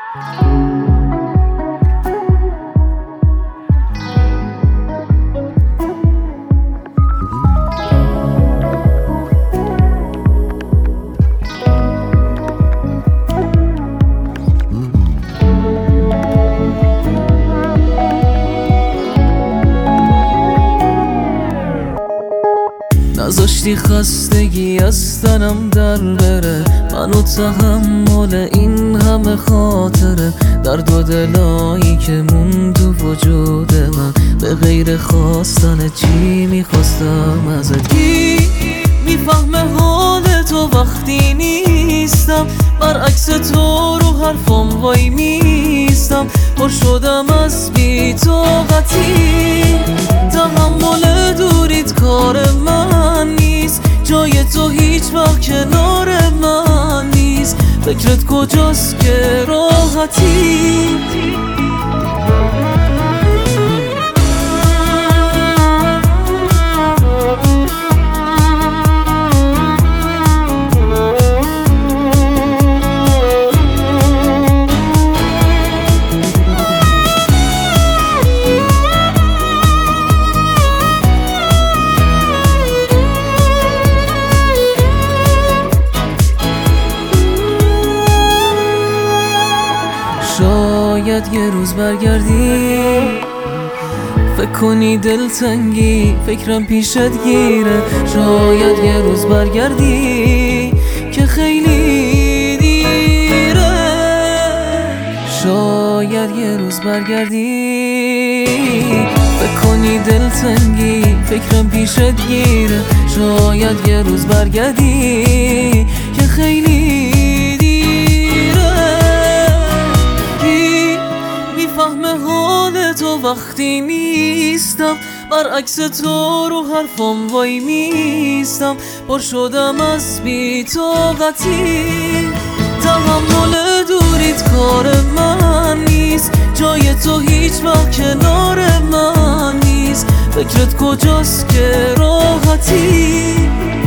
نذاشتی خستگی از تنم در بره، منو تحمل این همه خاطره، درد و دلایی که موند تو وجود من، به غیر خواستن چی میخواستم ازت. کی میفهمه حال تو وقتی نیستم، برعکس تو رو حرفام وای میستم، پر شدم از بی‌طاقتی، تحمل دوریت کار من نیست، جای تو هیچ وقت کنار من نیست، فکرت کجاست که راحتی. شاید یه روز برگردی، فکر کنی دلتنگی فکرم پیشت گیره، شاید یه روز برگردی که خیلی دیره، شاید یه روز برگردی فکر کنی دلتنگی فکرم پیشت گیره، شاید یه روز برگردی که خیلی فهم حال تو وقتی نیستم، برعکس تو رو حرفام وای میستم، پر شدم از بی‌طاقتی، تحمل دوریت کار من نیست، جای تو هیچ وقت کنار من نیست، فکرت کجاست که راحتی.